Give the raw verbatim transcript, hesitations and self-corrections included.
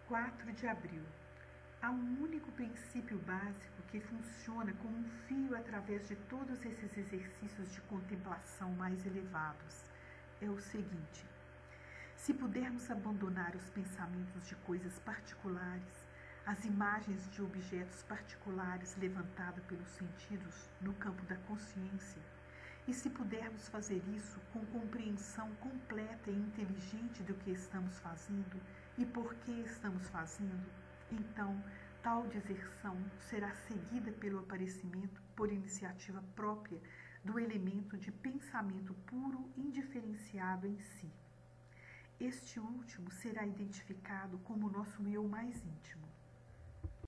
quatro de abril. Há um único princípio básico que funciona como um fio através de todos esses exercícios de contemplação mais elevados. É o seguinte: se pudermos abandonar os pensamentos de coisas particulares, as imagens de objetos particulares levantadas pelos sentidos no campo da consciência, e se pudermos fazer isso com compreensão completa e inteligente do que estamos fazendo e por que estamos fazendo, então tal deserção será seguida pelo aparecimento, por iniciativa própria, do elemento de pensamento puro indiferenciado em si. Este último será identificado como o nosso eu mais íntimo.